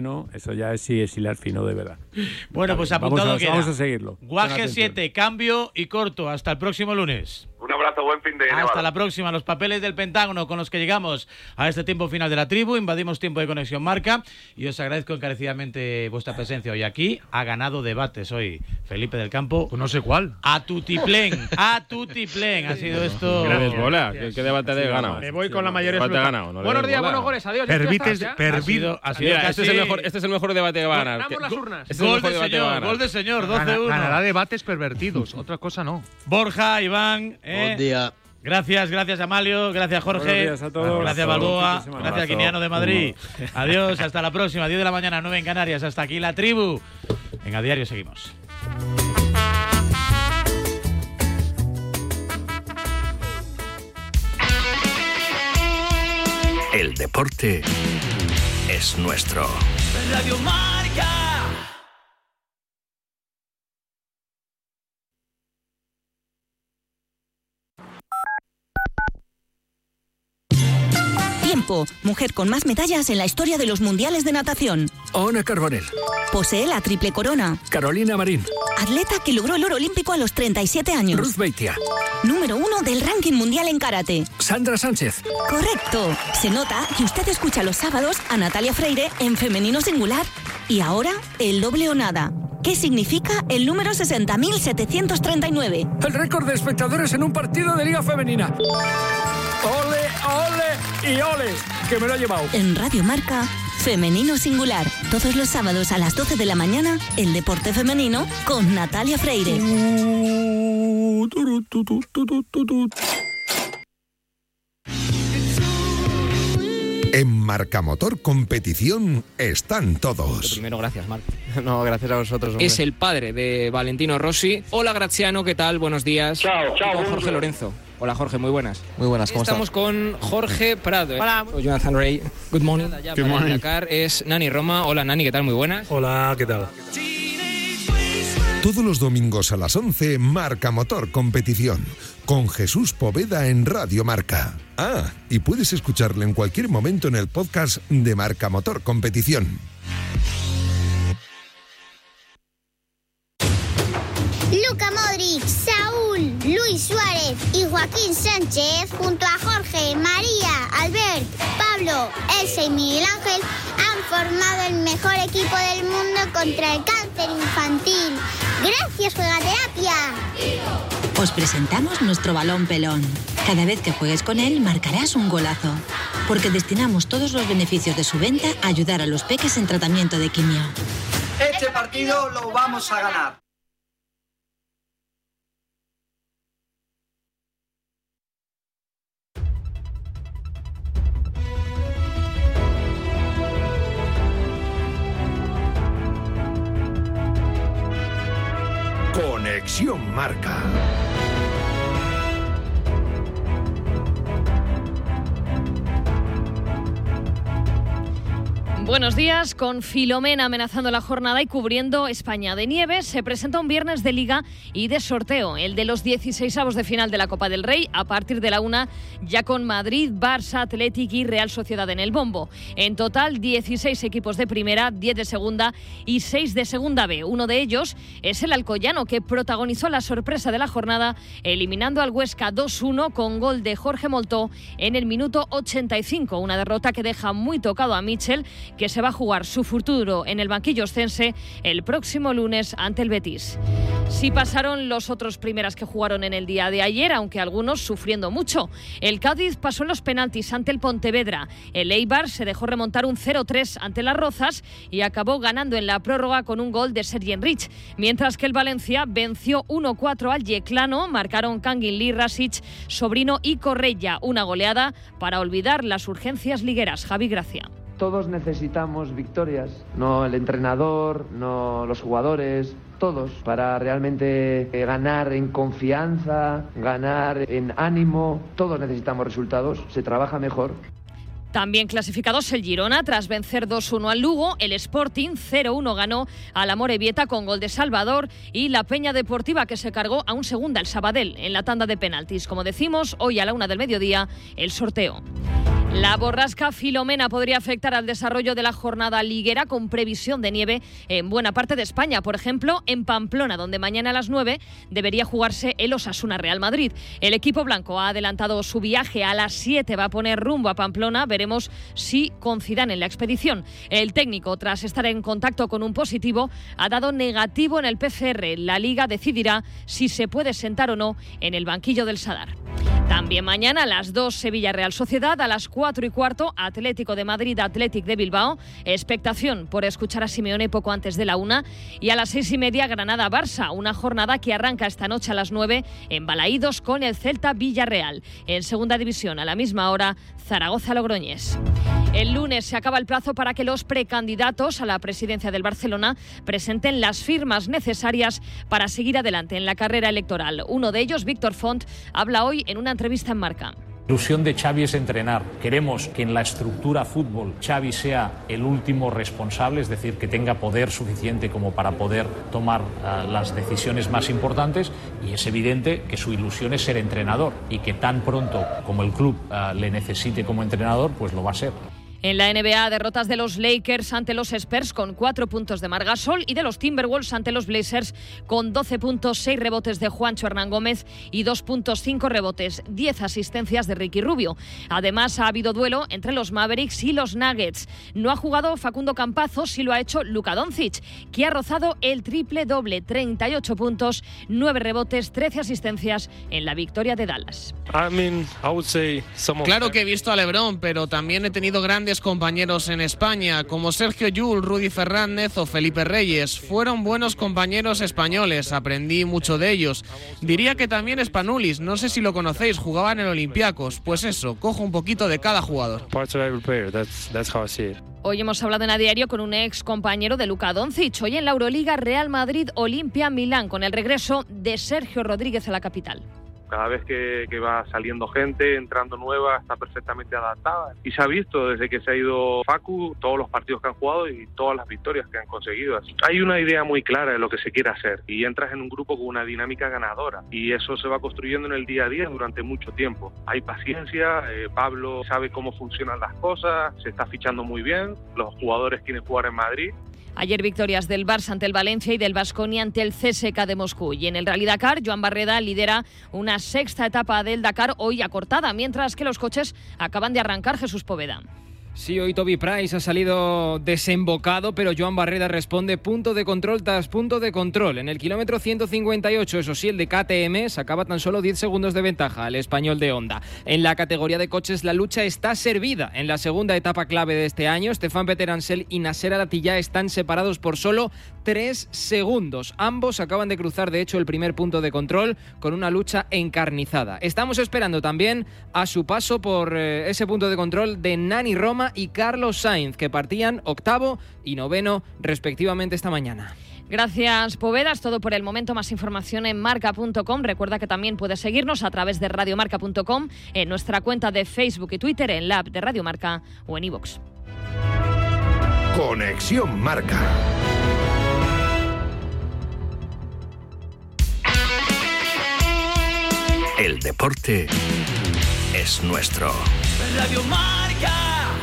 fino, eso ya es hilar fino de verdad. Bueno, pues apuntado queda. Vamos a seguirlo. Guaje 7, cambio y corto. Hasta el próximo lunes. Un abrazo, buen fin de semana. Hasta la próxima. Los papeles del Pentágono con los que llegamos a este tiempo final de la tribu. Invadimos tiempo de Conexión Marca y os agradezco encarecidamente vuestra presencia hoy aquí. Ha ganado debates hoy Felipe del Campo. Pues no sé cuál. A tutiplén. Ha sido esto. Gracias, bola. ¿Qué debate de ganado? Me voy con la mayor absoluta. Buenos días, buenos goles. Adiós. Mira, este es el mejor debate que va a ganar. Ganamos las urnas. Gol de señor, 12-1. Ganará debates pervertidos. Otra cosa no. Borja, Iván. Buen día. Gracias Amalio, gracias Jorge, buenos días a todos. Gracias Balboa, gracias Quiniano de Madrid. Adiós, hasta la próxima, 10 de la mañana, 9 en Canarias. Hasta aquí la tribu. En A Diario seguimos. El deporte es nuestro. Radio Marca. Tiempo, mujer con más medallas en la historia de los mundiales de natación. Ona Carbonell. Posee la triple corona. Carolina Marín. Atleta que logró el oro olímpico a los 37 años. Ruth Beitia. Número 1 del ranking mundial en karate. Sandra Sánchez. Correcto. Se nota que usted escucha los sábados a Natalia Freire en femenino singular. Y ahora, el doble o nada. ¿Qué significa el número 60.739? El récord de espectadores en un partido de Liga Femenina. ¡Ole, ole y ole! Que me lo ha llevado. En Radio Marca, femenino singular. Todos los sábados a las 12 de la mañana, el deporte femenino con Natalia Freire. En Marcamotor Competición están todos. Primero, gracias, Marc. No, gracias a vosotros. Hombre. Es el padre de Valentino Rossi. Hola, Graziano, ¿qué tal? Buenos días. Chao. Con Jorge Lorenzo. Hola, Jorge, muy buenas. Muy buenas, ¿cómo estamos? Con Jorge Prado. Hola. Jonathan Ray. Good morning. Good morning. Dakar es Nani Roma. Hola, Nani, ¿qué tal? Muy buenas. Hola, ¿qué tal? Todos los domingos a las 11, Marcamotor Competición, con Jesús Poveda en Radio Marca. Ah, y puedes escucharle en cualquier momento en el podcast de Marcamotor Competición. Luka Modric, Saúl, Luis Suárez y Joaquín Sánchez, junto a Jorge, María, Albert, Pablo, Elsa y Miguel Ángel, han formado el mejor equipo del mundo contra el cáncer infantil. ¡Gracias, Juegaterapia! Os presentamos nuestro balón pelón. Cada vez que juegues con él, marcarás un golazo. Porque destinamos todos los beneficios de su venta a ayudar a los peques en tratamiento de quimio. Este partido lo vamos a ganar. Conexión Marca. Buenos días. Con Filomena amenazando la jornada y cubriendo España de nieve, se presenta un viernes de Liga y de sorteo, el de los 16avos de final de la Copa del Rey, a partir de la 1, ya con Madrid, Barça, Athletic y Real Sociedad en el bombo. En total, 16 equipos de primera, 10 de segunda y 6 de segunda B. Uno de ellos es el Alcoyano, que protagonizó la sorpresa de la jornada, eliminando al Huesca 2-1 con gol de Jorge Moltó en el minuto 85. Una derrota que deja muy tocado a Michel, que se va a jugar su futuro en el banquillo oscense el próximo lunes ante el Betis. Sí pasaron los otros primeras que jugaron en el día de ayer, aunque algunos sufriendo mucho. El Cádiz pasó en los penaltis ante el Pontevedra. El Eibar se dejó remontar un 0-3 ante las Rozas y acabó ganando en la prórroga con un gol de Sergi Enrich. Mientras que el Valencia venció 1-4 al Yeclano, marcaron Kangin Lee, Rasic, Sobrino y Correia. Una goleada para olvidar las urgencias ligueras. Javi Gracia. Todos necesitamos victorias, no el entrenador, no los jugadores, todos, para realmente ganar en confianza, ganar en ánimo. Todos necesitamos resultados, se trabaja mejor. También clasificados el Girona tras vencer 2-1 al Lugo, el Sporting 0-1 ganó al Amorebieta con gol de Salvador y la Peña Deportiva, que se cargó a un segunda el Sabadell en la tanda de penaltis. Como decimos, hoy a la 1 del mediodía el sorteo. La borrasca Filomena podría afectar al desarrollo de la jornada liguera con previsión de nieve en buena parte de España. Por ejemplo, en Pamplona, donde mañana a las 9 debería jugarse el Osasuna Real Madrid. El equipo blanco ha adelantado su viaje. A las 7 va a poner rumbo a Pamplona. Veremos si coincidan en la expedición. El técnico, tras estar en contacto con un positivo, ha dado negativo en el PCR. La Liga decidirá si se puede sentar o no en el banquillo del Sadar. También mañana a las 2 Sevilla Real Sociedad, a las 4:15 Atlético de Madrid Athletic de Bilbao, expectación por escuchar a Simeone poco antes de la 1, y a las 6:30 Granada Barça, una jornada que arranca esta noche a las 9 en Balaídos con el Celta Villarreal. En segunda división a la misma hora Zaragoza Logroñés. El lunes se acaba el plazo para que los precandidatos a la presidencia del Barcelona presenten las firmas necesarias para seguir adelante en la carrera electoral. Uno de ellos, Víctor Font, habla hoy en una entrevista en Marca. La ilusión de Xavi es entrenar. Queremos que en la estructura fútbol Xavi sea el último responsable, es decir, que tenga poder suficiente como para poder tomar las decisiones más importantes, y es evidente que su ilusión es ser entrenador y que tan pronto como el club le necesite como entrenador, pues lo va a ser. En la NBA, derrotas de los Lakers ante los Spurs con 4 puntos de Marc Gasol y de los Timberwolves ante los Blazers con 12 puntos, 6 rebotes de Juancho Hernán Gómez y 2 puntos, 5 rebotes, 10 asistencias de Ricky Rubio. Además, ha habido duelo entre los Mavericks y los Nuggets. No ha jugado Facundo Campazzo, sí lo ha hecho Luka Doncic, que ha rozado el triple doble, 38 puntos, 9 rebotes, 13 asistencias en la victoria de Dallas. Claro que he visto a LeBron, pero también he tenido grandes compañeros en España, como Sergio Llull, Rudy Fernández o Felipe Reyes. Fueron buenos compañeros españoles, aprendí mucho de ellos. Diría que también Spanulis, no sé si lo conocéis, jugaba en el Olympiacos. Pues eso, cojo un poquito de cada jugador. Hoy hemos hablado en A Diario con un ex compañero de Luka Doncic. Hoy en la Euroliga, Real Madrid, Olimpia, Milán, con el regreso de Sergio Rodríguez a la capital. Cada vez que va saliendo gente, entrando nueva, está perfectamente adaptada. Y se ha visto desde que se ha ido Facu, todos los partidos que han jugado y todas las victorias que han conseguido. Hay una idea muy clara de lo que se quiere hacer y entras en un grupo con una dinámica ganadora. Y eso se va construyendo en el día a día durante mucho tiempo. Hay paciencia, Pablo sabe cómo funcionan las cosas, se está fichando muy bien, los jugadores quieren jugar en Madrid. Ayer victorias del Barça ante el Valencia y del Baskonia ante el CSKA de Moscú. Y en el Rally Dakar, Joan Barreda lidera una sexta etapa del Dakar, hoy acortada, mientras que los coches acaban de arrancar. Jesús Poveda. Sí, hoy Toby Price ha salido desembocado, pero Joan Barreda responde punto de control tras punto de control. En el kilómetro 158, eso sí, el de KTM sacaba tan solo 10 segundos de ventaja al español de Honda. En la categoría de coches la lucha está servida. En la segunda etapa clave de este año, Stefan Peter Ansel y Nasser Al-Attiyah están separados por solo 3 segundos. Ambos acaban de cruzar, de hecho, el primer punto de control con una lucha encarnizada. Estamos esperando también a su paso por ese punto de control de Nani Roma y Carlos Sainz, que partían 8º y 9º respectivamente esta mañana. Gracias, Poveda. Es todo por el momento. Más información en marca.com. Recuerda que también puedes seguirnos a través de radiomarca.com, en nuestra cuenta de Facebook y Twitter, en la app de Radio Marca o en iVoox. Conexión Marca. El deporte es nuestro. Radio Marca.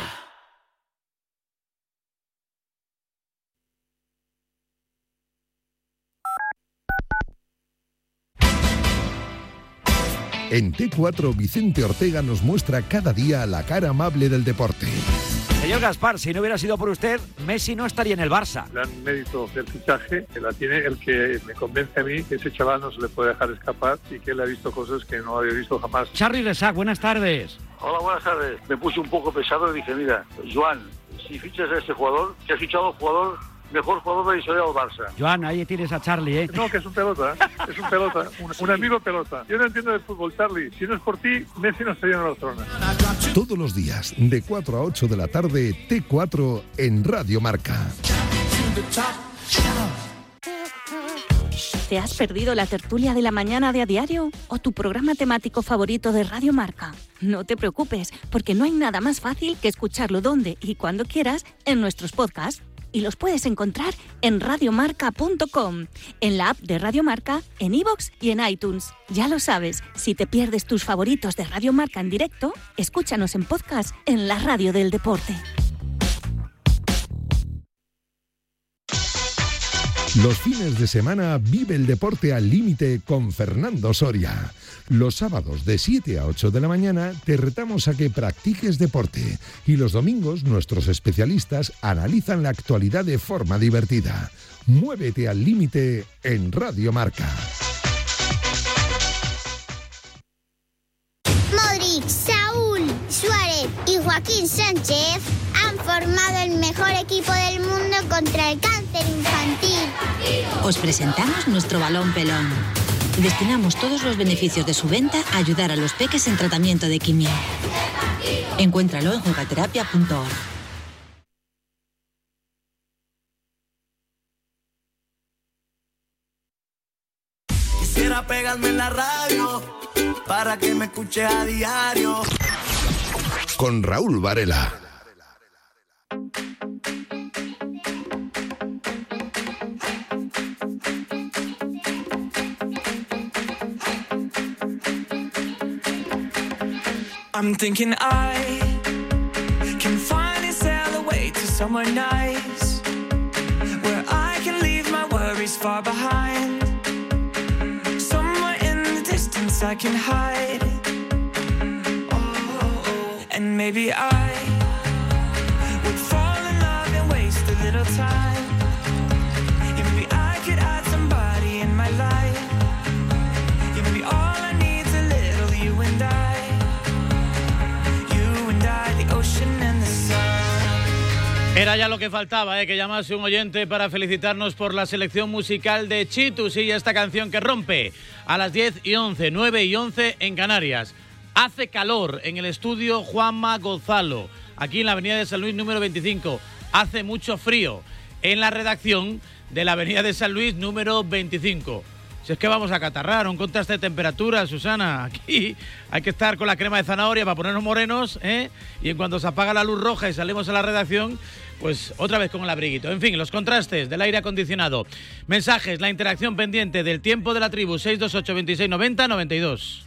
En T4, Vicente Ortega nos muestra cada día la cara amable del deporte. Señor Gaspar, si no hubiera sido por usted, Messi no estaría en el Barça. Gran mérito del fichaje, que la tiene el que me convence a mí que ese chaval no se le puede dejar escapar y que él ha visto cosas que no había visto jamás. Charly Resac, buenas tardes. Hola, buenas tardes. Me puse un poco pesado y dije, mira, Joan, si fichas a este jugador, que has fichado jugador, mejor jugador de la historia del Barça. Joan, ahí tienes a Charly, ¿eh? No, que es un pelota, es un pelota, un amigo pelota. Yo no entiendo de fútbol, Charly. Si no es por ti, Messi no estaría en la zona. Todos los días, de 4 a 8 de la tarde, T4 en Radio Marca. ¿Te has perdido la tertulia de la mañana de A Diario o tu programa temático favorito de Radio Marca? No te preocupes, porque no hay nada más fácil que escucharlo donde y cuando quieras en nuestros podcasts. y los puedes encontrar en radiomarca.com, en la app de Radio Marca, en iVoox y en iTunes. Ya lo sabes, si te pierdes tus favoritos de Radio Marca en directo, escúchanos en podcast en la radio del deporte. Los fines de semana vive el deporte al límite con Fernando Soria. Los sábados de 7 a 8 de la mañana te retamos a que practiques deporte y los domingos nuestros especialistas analizan la actualidad de forma divertida. Muévete al límite en Radio Marca. Modric, Saúl, Suárez y Joaquín Sánchez han formado el mejor equipo del mundo contra el cáncer infantil. Os presentamos nuestro balón pelón. Destinamos todos los beneficios de su venta a ayudar a los peques en tratamiento de quimio. Encuéntralo en jugaterapia.org. Quisiera pegarme en la radio para que me escuche a diario. Con Raúl Varela. I'm thinking I can finally sail away to somewhere nice, where I can leave my worries far behind. Somewhere in the distance I can hide. And maybe I would fall in love and waste a little time. Maybe I could add somebody in my life. Maybe all I need's a little you and I. Era ya lo que faltaba, que llamase un oyente para felicitarnos por la selección musical de Chitus y esta canción que rompe a las 10:11, 9:11 en Canarias. Hace calor en el estudio Juanma Gonzalo, aquí en la avenida de San Luis número 25. Hace mucho frío en la redacción de la avenida de San Luis número 25. Si es que vamos a catarrar, un contraste de temperatura, Susana. Aquí hay que estar con la crema de zanahoria para ponernos morenos, y en cuanto se apaga la luz roja y salimos a la redacción, pues otra vez con el abriguito. En fin, los contrastes del aire acondicionado. Mensajes, la interacción pendiente del tiempo de la tribu, 628 26 90 92.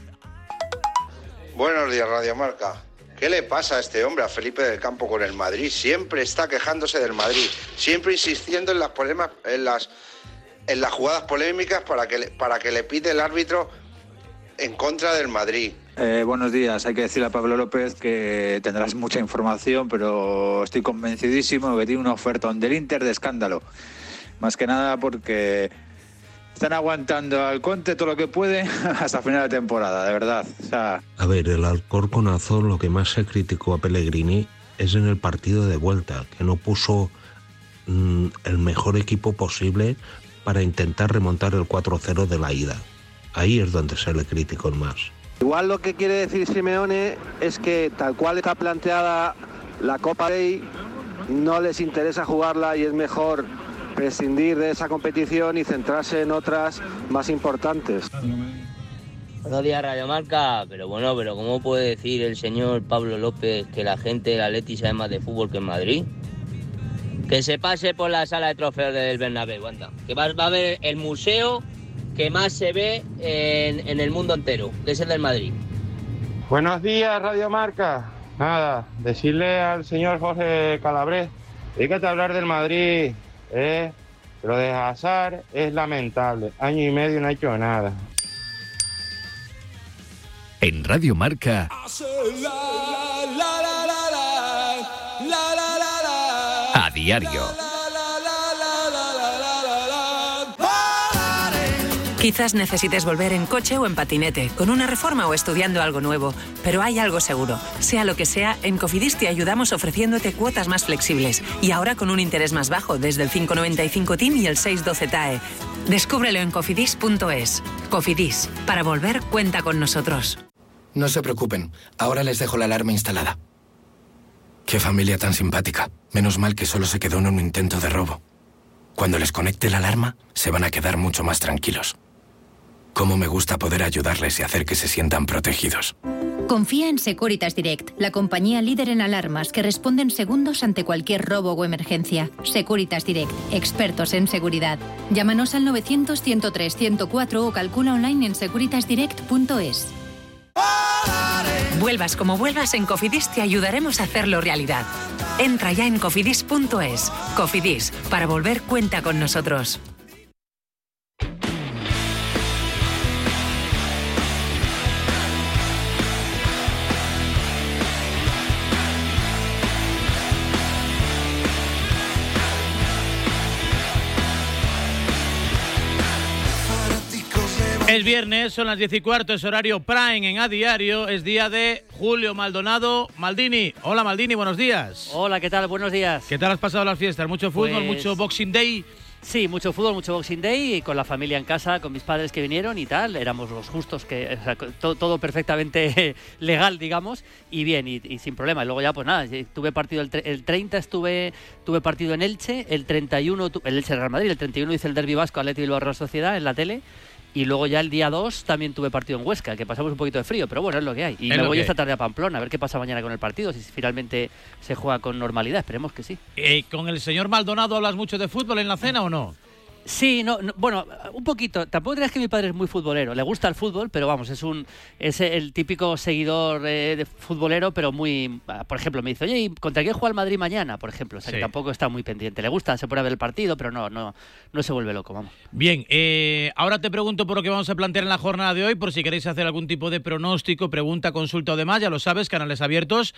Buenos días, Radio Marca. ¿Qué le pasa a este hombre, a Felipe del Campo, con el Madrid? Siempre está quejándose del Madrid, siempre insistiendo en las problemas, en las jugadas polémicas para que le pite el árbitro en contra del Madrid. Buenos días. Hay que decirle a Pablo López que tendrás mucha información, pero estoy convencidísimo que tiene una oferta del Inter de escándalo. Más que nada porque están aguantando al Conte todo lo que puede hasta final de temporada, de verdad. O sea... A ver, el Alcorconazo, lo que más se criticó a Pellegrini es en el partido de vuelta, que no puso el mejor equipo posible para intentar remontar el 4-0 de la ida. Ahí es donde se le criticó más. Igual lo que quiere decir Simeone es que tal cual está planteada la Copa Rey, no les interesa jugarla y es mejor prescindir de esa competición y centrarse en otras más importantes. Buenos días, Radio Marca. Pero ¿cómo puede decir el señor Pablo López que la gente del Atleti sabe más de fútbol que en Madrid? Que se pase por la sala de trofeos del Bernabéu, anda. Que va a ver el museo que más se ve en el mundo entero, que es el del Madrid. Buenos días, Radio Marca. Nada, decirle al señor Jorge Calabres, dedícate a hablar del Madrid, Lo de Hazard es lamentable. Año y medio no ha hecho nada. En Radio Marca. A diario. Quizás necesites volver en coche o en patinete, con una reforma o estudiando algo nuevo, pero hay algo seguro. Sea lo que sea, en Cofidis te ayudamos ofreciéndote cuotas más flexibles y ahora con un interés más bajo, desde el 5,95 TIN y el 6,12 TAE. Descúbrelo en cofidis.es. Cofidis, para volver, cuenta con nosotros. No se preocupen, ahora les dejo la alarma instalada. Qué familia tan simpática. Menos mal que solo se quedó en un intento de robo. Cuando les conecte la alarma, se van a quedar mucho más tranquilos. Cómo me gusta poder ayudarles y hacer que se sientan protegidos. Confía en Securitas Direct, la compañía líder en alarmas que responde en segundos ante cualquier robo o emergencia. Securitas Direct, expertos en seguridad. Llámanos al 900-103-104 o calcula online en securitasdirect.es. Vuelvas como vuelvas, en Cofidis te ayudaremos a hacerlo realidad. Entra ya en cofidis.es. Cofidis, para volver cuenta con nosotros. Es viernes, son las 10:15, es horario Prime en A Diario, es día de Julio Maldonado. Maldini, hola Maldini, buenos días. Hola, ¿qué tal? Buenos días. ¿Qué tal has pasado las fiestas? ¿Mucho fútbol, Pues, mucho Boxing Day? Sí, mucho fútbol, mucho Boxing Day, y con la familia en casa, con mis padres que vinieron y tal, éramos los justos, que o sea, todo perfectamente legal, digamos, y bien, y sin problema. Y luego ya, pues nada, tuve partido el 30, tuve partido en Elche, el 31, el Elche Real Madrid, el 31 hice el Derbi Vasco, Athletic Bilbao Real Sociedad en la tele. Y luego ya el día 2 también tuve partido en Huesca, que pasamos un poquito de frío, pero bueno, es lo que hay. Y me voy esta tarde a Pamplona a ver qué pasa mañana con el partido, si finalmente se juega con normalidad, esperemos que sí. ¿Con el señor Maldonado hablas mucho de fútbol en la cena o no? Sí, bueno, un poquito. Tampoco creas que mi padre es muy futbolero. Le gusta el fútbol, pero vamos, es el típico seguidor de futbolero, pero muy... Por ejemplo, me dice, oye, ¿y contra quién juega el Madrid mañana? Por ejemplo, o sea, que tampoco está muy pendiente. Le gusta, se pone a ver el partido, pero no se vuelve loco, vamos. Bien, ahora te pregunto por lo que vamos a plantear en la jornada de hoy, por si queréis hacer algún tipo de pronóstico, pregunta, consulta o demás, ya lo sabes, canales abiertos,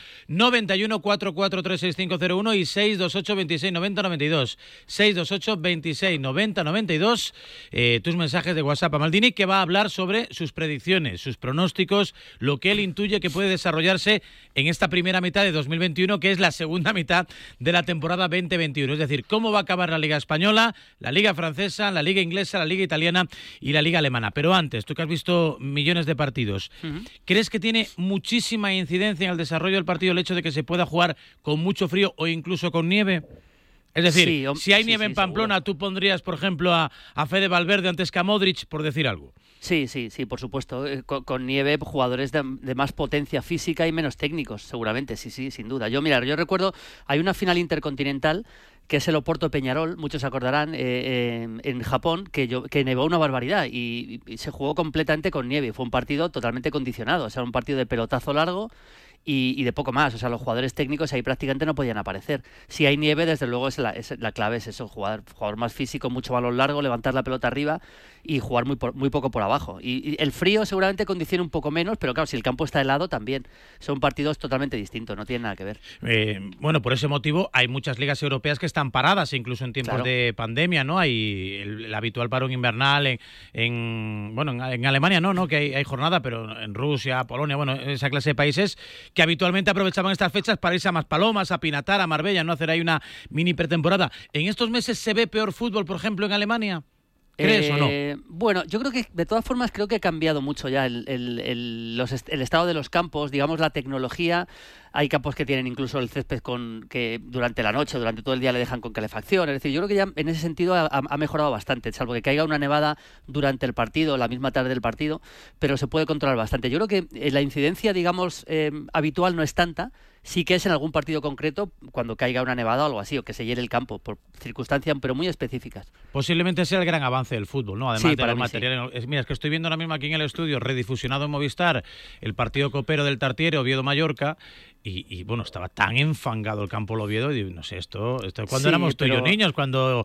91 443 6501 y 628 26 90 92. 628 26 90 92, tus mensajes de WhatsApp a Maldini, que va a hablar sobre sus predicciones, sus pronósticos, lo que él intuye que puede desarrollarse en esta primera mitad de 2021, que es la segunda mitad de la temporada 2021. Es decir, cómo va a acabar la Liga Española, la Liga Francesa, la Liga Inglesa, la Liga Italiana y la Liga Alemana. Pero antes, tú que has visto millones de partidos, ¿crees que tiene muchísima incidencia en el desarrollo del partido el hecho de que se pueda jugar con mucho frío o incluso con nieve? Es decir, sí, si hay nieve en Pamplona, seguro. ¿Tú pondrías, por ejemplo, a Fede Valverde antes que a Modric, por decir algo? Sí, por supuesto. Con nieve, jugadores de más potencia física y menos técnicos, seguramente, sí, sin duda. Yo recuerdo, hay una final intercontinental que es el Oporto Peñarol, muchos se acordarán, en Japón, que nevó una barbaridad y se jugó completamente con nieve. Fue un partido totalmente condicionado, o sea, un partido de pelotazo largo y de poco más. O sea, los jugadores técnicos ahí prácticamente no podían aparecer. Si hay nieve, desde luego la clave es eso, jugador más físico, mucho balón largo, levantar la pelota arriba y jugar muy poco por abajo. Y el frío seguramente condiciona un poco menos, pero claro, si el campo está helado también. Son partidos totalmente distintos, no tienen nada que ver. Bueno, por ese motivo hay muchas ligas europeas que están paradas, incluso en tiempos de pandemia, ¿no? Hay el habitual parón invernal en Alemania no, que hay jornada, pero en Rusia, Polonia, bueno, esa clase de países que habitualmente aprovechaban estas fechas para irse a Maspalomas, a Pinatar, a Marbella, no hacer ahí una mini pretemporada. ¿En estos meses se ve peor fútbol, por ejemplo, en Alemania? ¿Crees o no? Bueno, yo creo que de todas formas creo que ha cambiado mucho ya el estado de los campos, digamos, la tecnología. Hay campos que tienen incluso el césped que durante la noche, durante todo el día le dejan con calefacción. Es decir, yo creo que ya en ese sentido ha mejorado bastante, salvo que caiga una nevada durante el partido, la misma tarde del partido, pero se puede controlar bastante. Yo creo que la incidencia, digamos, habitual no es tanta. Sí que es en algún partido concreto cuando caiga una nevada o algo así, o que se hiele el campo, por circunstancias pero muy específicas. Posiblemente sea el gran avance del fútbol, ¿no? Además de los materiales. Sí. Mira, es que estoy viendo ahora mismo aquí en el estudio, redifusionado en Movistar, el partido copero del Tartiere, Oviedo-Mallorca, y bueno, estaba tan enfangado el campo del Oviedo, y no sé, esto cuando éramos tú y yo niños, cuando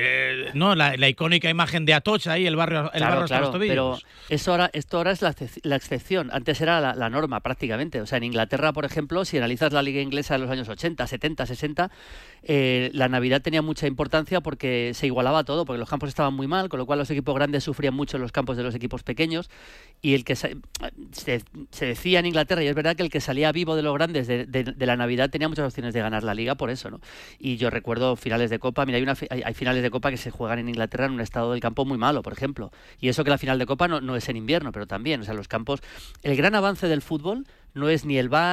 la icónica imagen de Atocha ahí, el barrio hasta los tobillos. Pero esto ahora es la excepción, antes era la norma prácticamente. O sea, en Inglaterra, por ejemplo, si analizas la liga inglesa de los años 80, 70, 60, la Navidad tenía mucha importancia porque se igualaba todo, porque los campos estaban muy mal, con lo cual los equipos grandes sufrían mucho en los campos de los equipos pequeños, y el que se decía en Inglaterra, y es verdad que el que salía vivo de los grandes de la Navidad tenía muchas opciones de ganar la liga por eso, ¿no? Y yo recuerdo finales de Copa, mira, hay finales de Copa que se juegan en Inglaterra en un estado del campo muy malo, por ejemplo, y eso que la final de Copa no es en invierno, pero también, o sea, los campos, el gran avance del fútbol no es ni el VAR,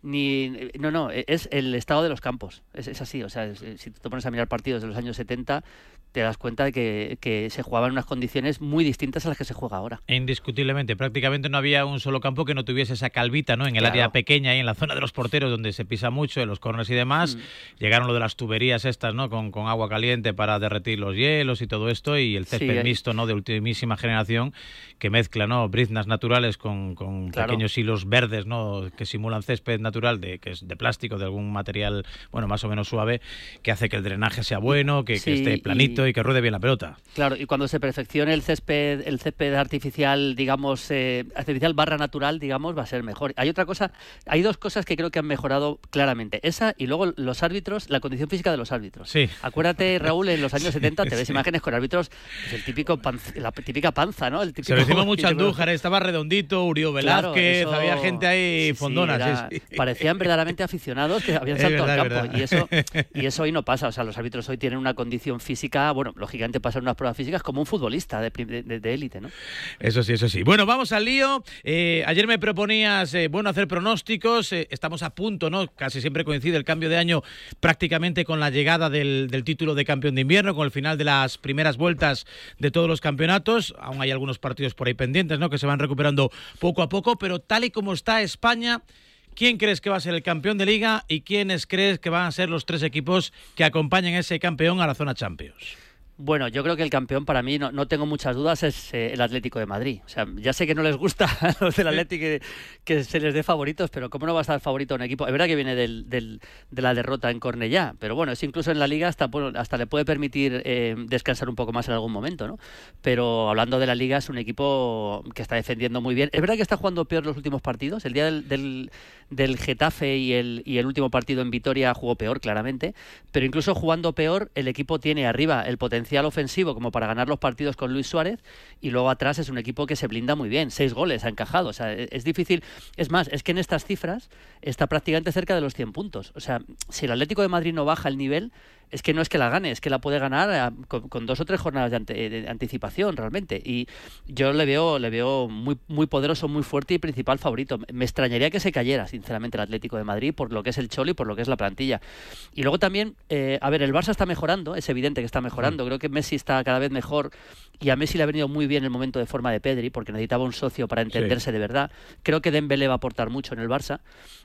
No, es el estado de los campos. Es así, o sea, si te pones a mirar partidos de los años 70, te das cuenta de que se jugaban en unas condiciones muy distintas a las que se juega ahora. Indiscutiblemente, prácticamente no había un solo campo que no tuviese esa calvita, ¿no? En el área pequeña y en la zona de los porteros donde se pisa mucho, en los corners y demás. Llegaron lo de las tuberías estas, ¿no? Con agua caliente para derretir los hielos y todo esto, y el césped mixto, ¿no? De ultimísima generación, que mezcla, ¿no? Briznas naturales con pequeños hilos verdes, ¿no? Que simulan césped natural, que es de plástico, de algún material, bueno, más o menos suave, que hace que el drenaje sea bueno, que esté planito y que ruede bien la pelota. Claro, y cuando se perfeccione el césped artificial, digamos, artificial barra natural, digamos, va a ser mejor. Hay dos cosas que creo que han mejorado claramente. Esa y luego los árbitros, la condición física de los árbitros. Sí. Acuérdate, Raúl, en los años 70 te ves imágenes con árbitros, pues la típica panza, ¿no? Se lo hicimos mucho a Andújar, estaba redondito, Urió Velázquez, había gente ahí fondona. Parecían verdaderamente aficionados que habían saltado al campo. Y eso hoy no pasa. O sea, los árbitros hoy tienen una condición física, bueno, lógicamente pasan unas pruebas físicas como un futbolista de élite, ¿no? Eso sí. Bueno, vamos al lío. Ayer me proponías, hacer pronósticos. Estamos a punto, ¿no? Casi siempre coincide el cambio de año prácticamente con la llegada del título de campeón de invierno, con el final de las primeras vueltas de todos los campeonatos. Aún hay algunos partidos por ahí pendientes, ¿no? Que se van recuperando poco a poco, pero tal y como está España, ¿quién crees que va a ser el campeón de Liga y quiénes crees que van a ser los 3 equipos que acompañen a ese campeón a la zona Champions? Bueno, yo creo que el campeón para mí, no tengo muchas dudas, es el Atlético de Madrid. O sea, ya sé que no les gusta a los del Atlético que se les dé favoritos, pero ¿cómo no va a estar favorito un equipo? Es verdad que viene de la derrota en Cornellá, pero bueno, es incluso en la Liga hasta le puede permitir descansar un poco más en algún momento, ¿no? Pero hablando de la Liga, es un equipo que está defendiendo muy bien. Es verdad que está jugando peor los últimos partidos. El día del Getafe y el último partido en Vitoria jugó peor, claramente, pero incluso jugando peor, el equipo tiene arriba el potencial ofensivo como para ganar los partidos con Luis Suárez, y luego atrás es un equipo que se blinda muy bien. 6 goles ha encajado, o sea, es difícil. Es más, es que en estas cifras está prácticamente cerca de los 100 puntos. O sea, si el Atlético de Madrid no baja el nivel, es que no es que la gane, es que la puede ganar con 2 o 3 jornadas de anticipación realmente. Y yo le veo muy, muy poderoso, muy fuerte y principal favorito. Me extrañaría que se cayera, sinceramente, el Atlético de Madrid por lo que es el Cholo y por lo que es la plantilla. Y luego también, el Barça está mejorando, es evidente que está mejorando. Creo que Messi está cada vez mejor y a Messi le ha venido muy bien el momento de forma de Pedri, porque necesitaba un socio para entenderse de verdad. Creo que Dembélé va a aportar mucho en el Barça.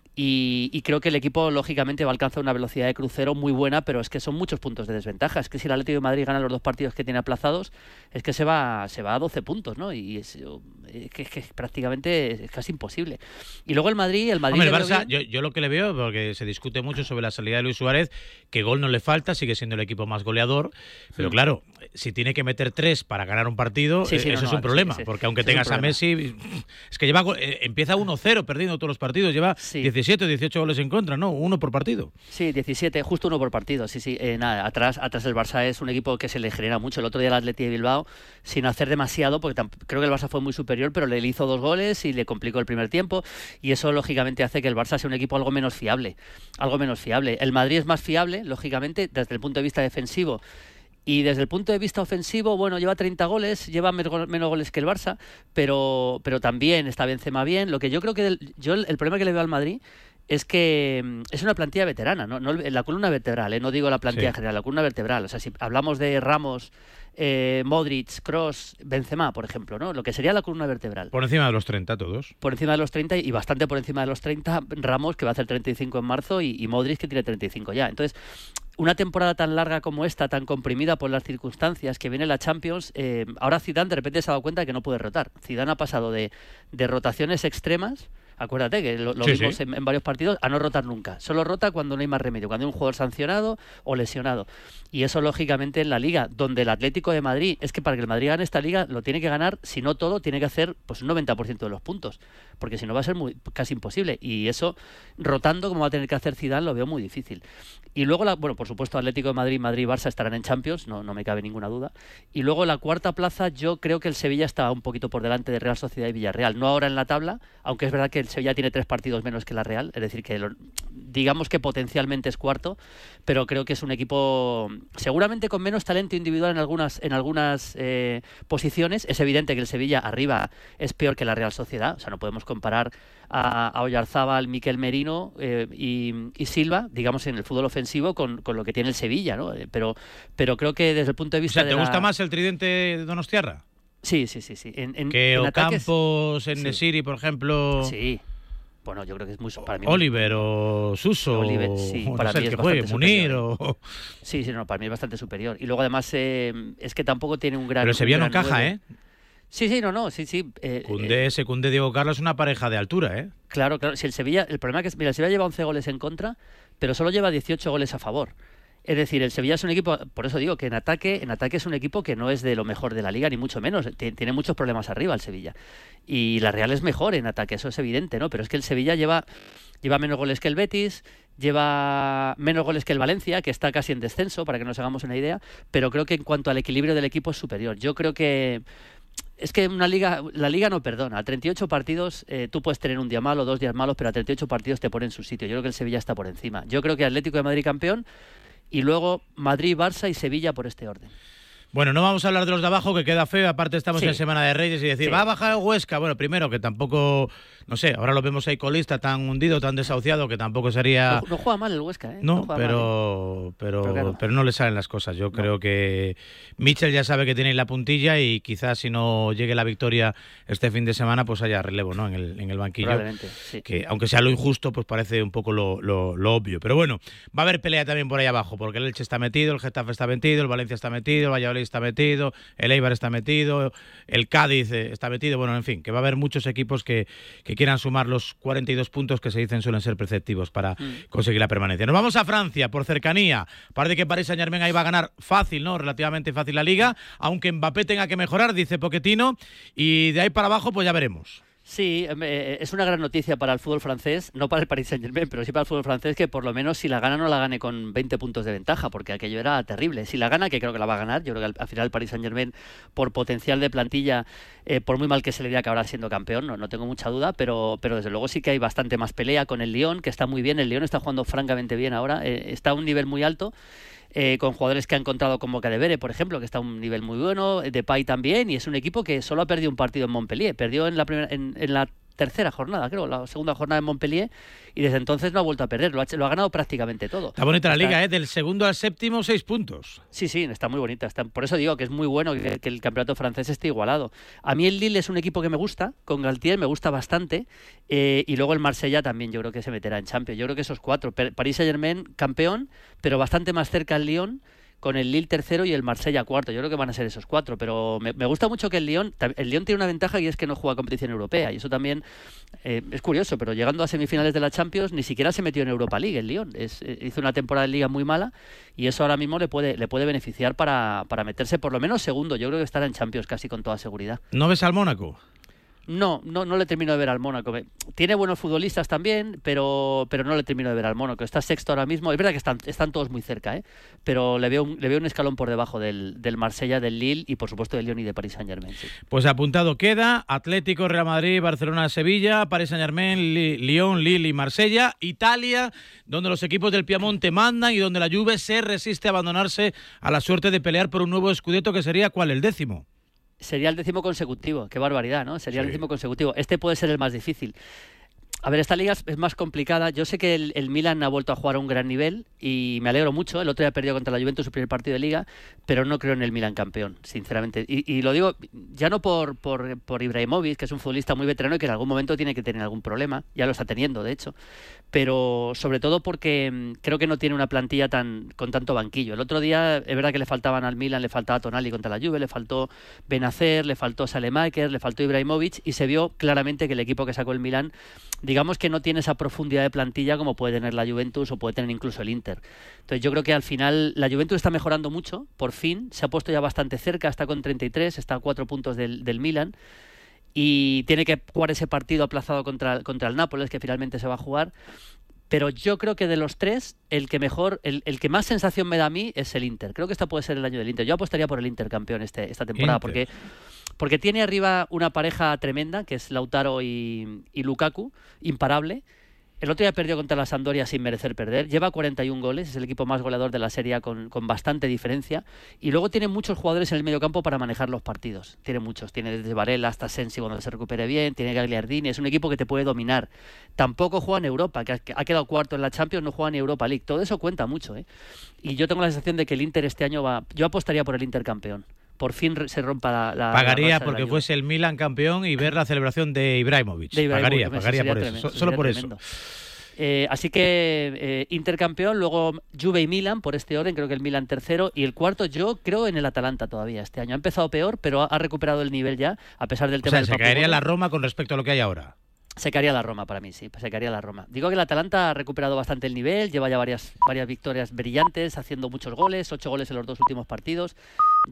Y creo que el equipo, lógicamente, va a alcanzar una velocidad de crucero muy buena, pero es que son muchos puntos de desventaja. Es que si el Atlético de Madrid gana los 2 partidos que tiene aplazados, es que se va a 12 puntos, ¿no? Y es que prácticamente es casi imposible. Y luego el Madrid... Hombre, el Barça, yo lo que le veo, porque se discute mucho sobre la salida de Luis Suárez, que gol no le falta, sigue siendo el equipo más goleador, pero claro, si tiene que meter 3 para ganar un partido, eso es un problema, porque aunque tengas a Messi, es que empieza 1-0 perdiendo todos los partidos, lleva 17 o 18 goles en contra, ¿no? 1 por partido. Sí, 17, justo 1 por partido, nada, atrás el Barça es un equipo que se le genera mucho. El otro día el Atleti de Bilbao, sin hacer demasiado, porque creo que el Barça fue muy superior, pero le hizo 2 goles y le complicó el primer tiempo, y eso lógicamente hace que el Barça sea un equipo algo menos fiable. El Madrid es más fiable, lógicamente, desde el punto de vista defensivo. Y desde el punto de vista ofensivo, bueno, lleva 30 goles, lleva menos goles que el Barça, pero también está Benzema bien. Lo que yo creo que el problema que le veo al Madrid es que es una plantilla veterana, no la columna vertebral, no digo la plantilla general, la columna vertebral. O sea, si hablamos de Ramos, Modric, Kroos, Benzema, por ejemplo, ¿no? Lo que sería la columna vertebral. Por encima de los 30 todos. Por encima de los 30 y bastante por encima de los 30, Ramos, que va a hacer 35 en marzo, y Modric, que tiene 35 ya. Entonces, una temporada tan larga como esta, tan comprimida por las circunstancias que viene la Champions, ahora Zidane de repente se ha dado cuenta de que no puede rotar. Zidane ha pasado de rotaciones extremas, acuérdate que lo vimos en varios partidos, a no rotar nunca. Solo rota cuando no hay más remedio, cuando hay un jugador sancionado o lesionado. Y eso, lógicamente, en la Liga, donde el Atlético de Madrid, es que para que el Madrid gane esta Liga, lo tiene que ganar, si no todo, tiene que hacer pues un 90% de los puntos, porque si no va a ser casi imposible. Y eso, rotando, como va a tener que hacer Zidane, lo veo muy difícil. Y luego, por supuesto, Atlético de Madrid, Madrid y Barça estarán en Champions, no me cabe ninguna duda. Y luego la cuarta plaza, yo creo que el Sevilla está un poquito por delante de Real Sociedad y Villarreal. No ahora en la tabla, aunque es verdad que el Sevilla tiene 3 partidos menos que la Real, es decir, que digamos que potencialmente es cuarto, pero creo que es un equipo seguramente con menos talento individual en algunas posiciones. Es evidente que el Sevilla arriba es peor que la Real Sociedad, o sea, no podemos comparar a Oyarzábal, Miquel Merino y Silva, digamos, en el fútbol ofensivo con lo que tiene el Sevilla, ¿no? Pero creo que desde el punto de vista ¿te gusta más el tridente de Donostiarra? Sí. Que Ocampos, en Nesiri, por ejemplo. Sí. Bueno, yo creo que es muy... Para mí Oliver o Suso, Oliver, sí, o para no sé mí el es que juegue, Munir o... Sí, no, para mí es bastante superior. Y luego además es que tampoco tiene un gran... Pero el Sevilla no encaja, ¿eh? Sí. Secundé, Diego Carlos es una pareja de altura, ¿eh? Claro. Si el problema es que mira, el Sevilla lleva 11 goles en contra, pero solo lleva 18 goles a favor. Es decir, el Sevilla es un equipo, por eso digo que en ataque es un equipo que no es de lo mejor de la liga, ni mucho menos. Tiene muchos problemas arriba el Sevilla. Y la Real es mejor en ataque, eso es evidente, ¿no? Pero es que el Sevilla lleva menos goles que el Betis, lleva menos goles que el Valencia, que está casi en descenso, para que nos hagamos una idea, pero creo que en cuanto al equilibrio del equipo es superior. Yo creo que es que la liga no perdona. A 38 partidos tú puedes tener un día malo, 2 días malos, pero a 38 partidos te pone en su sitio. Yo creo que el Sevilla está por encima. Yo creo que Atlético de Madrid campeón, y luego Madrid, Barça y Sevilla por este orden. Bueno, no vamos a hablar de los de abajo, que queda feo. Aparte estamos en Semana de Reyes y decir, va a bajar el Huesca. Bueno, primero que tampoco, no sé, ahora lo vemos ahí colista, tan hundido, tan desahuciado, que tampoco sería... No juega mal el Huesca, ¿eh? No, pero no le salen las cosas. Yo creo que Michel ya sabe que tiene la puntilla y quizás si no llegue la victoria este fin de semana, pues haya relevo, ¿no? En el banquillo. Probablemente, sí. Que aunque sea lo injusto, pues parece un poco lo obvio. Pero bueno, va a haber pelea también por ahí abajo, porque el Elche está metido, el Getafe está metido, el Valencia está metido, el Valladolid está metido, el Eibar está metido, el Cádiz está metido, bueno, en fin, que va a haber muchos equipos que quieran sumar los 42 puntos que se dicen suelen ser preceptivos para conseguir la permanencia. Nos vamos a Francia, por cercanía. Parece que Paris Saint-Germain ahí va a ganar fácil, ¿no? Relativamente fácil la Liga, aunque Mbappé tenga que mejorar, dice Pochettino, y de ahí para abajo pues ya veremos. Sí, es una gran noticia para el fútbol francés, no para el Paris Saint-Germain, pero sí para el fútbol francés, que por lo menos si la gana no la gane con 20 puntos de ventaja, porque aquello era terrible. Si la gana, que creo que la va a ganar, yo creo que al final el Paris Saint-Germain, por potencial de plantilla, por muy mal que se le diga, acabará siendo campeón, no tengo mucha duda, pero desde luego sí que hay bastante más pelea con el Lyon, que está muy bien. El Lyon está jugando francamente bien ahora, está a un nivel muy alto. Con jugadores que ha encontrado como Cadevere, por ejemplo, que está a un nivel muy bueno, Depay también, y es un equipo que solo ha perdido un partido en Montpellier, perdió en la tercera jornada, creo, la segunda jornada en Montpellier, y desde entonces no ha vuelto a perder, lo ha ganado prácticamente todo. Está bonita la liga, del segundo al séptimo 6 puntos. Sí, está muy bonita, por eso digo que es muy bueno que el campeonato francés esté igualado. A mí el Lille es un equipo que me gusta, con Galtier me gusta bastante, y luego el Marsella también yo creo que se meterá en Champions. Yo creo que esos 4, Paris Saint-Germain campeón, pero bastante más cerca el Lyon, con el Lille tercero y el Marsella cuarto. Yo creo que van a ser esos 4, pero me gusta mucho que el Lyon tiene una ventaja, y es que no juega competición europea, y eso también es curioso, pero llegando a semifinales de la Champions ni siquiera se metió en Europa League el Lyon. Hizo una temporada de liga muy mala, y eso ahora mismo le puede beneficiar para meterse por lo menos segundo. Yo creo que estará en Champions casi con toda seguridad. ¿No ves al Mónaco? No le termino de ver al Mónaco. Tiene buenos futbolistas también, pero no le termino de ver al Mónaco. Está sexto ahora mismo. Es verdad que están todos muy cerca, pero le veo un escalón por debajo del Marsella, del Lille y por supuesto del Lyon y de Paris Saint-Germain. Sí. Pues apuntado queda: Atlético, Real Madrid, Barcelona, Sevilla, Paris Saint-Germain, Lyon, Lille y Marsella. Italia, donde los equipos del Piamonte mandan y donde la Juve se resiste a abandonarse a la suerte de pelear por un nuevo Scudetto, que sería ¿cuál? El 10º. Sería el 10º consecutivo. Qué barbaridad, ¿no? Sería el 10º consecutivo. Este puede ser el más difícil. A ver, esta liga es más complicada. Yo sé que el Milan ha vuelto a jugar a un gran nivel y me alegro mucho. El otro día perdió contra la Juventus su primer partido de liga, pero no creo en el Milan campeón, sinceramente. Y lo digo ya no por Ibrahimovic, que es un futbolista muy veterano y que en algún momento tiene que tener algún problema. Ya lo está teniendo, de hecho. Pero sobre todo porque creo que no tiene una plantilla con tanto banquillo. El otro día es verdad que le faltaban al Milan, le faltaba Tonali contra la Juve, le faltó Benacer, le faltó Salemaker, le faltó Ibrahimovic, y se vio claramente que el equipo que sacó el Milan, digamos que no tiene esa profundidad de plantilla como puede tener la Juventus o puede tener incluso el Inter. Entonces yo creo que al final la Juventus está mejorando mucho, por fin, se ha puesto ya bastante cerca, está con 33, está a 4 puntos del Milan, y tiene que jugar ese partido aplazado contra el Nápoles, que finalmente se va a jugar. Pero yo creo que de los 3, el que más sensación me da a mí es el Inter. Creo que este puede ser el año del Inter. Yo apostaría por el Inter campeón esta temporada, porque tiene arriba una pareja tremenda, que es Lautaro y Lukaku, imparable. El otro día perdió contra la Sampdoria sin merecer perder. Lleva 41 goles, es el equipo más goleador de la Serie A con bastante diferencia. Y luego tiene muchos jugadores en el mediocampo para manejar los partidos. Tiene muchos. Tiene desde Varela hasta Sensi cuando se recupere bien. Tiene Gagliardini. Es un equipo que te puede dominar. Tampoco juega en Europa, que ha quedado cuarto en la Champions, no juega en Europa League. Todo eso cuenta mucho, ¿eh? Y yo tengo la sensación de que el Inter este año va... Yo apostaría por el Inter campeón. Por fin se rompa la pagaría porque fuese el Milan campeón y ver la celebración de Ibrahimovic. Pagaría por eso. Solo por tremendo. Eso. Así que Inter campeón, luego Juve y Milan por este orden, creo que el Milan tercero y el cuarto yo creo en el Atalanta todavía este año. Ha empezado peor, pero ha recuperado el nivel ya, a pesar del tema del se caería la Roma con respecto a lo que hay ahora. Se caería la Roma para mí, sí, se caería la Roma. Digo que el Atalanta ha recuperado bastante el nivel, lleva ya varias victorias brillantes, haciendo muchos goles, 8 goles en los 2 últimos partidos.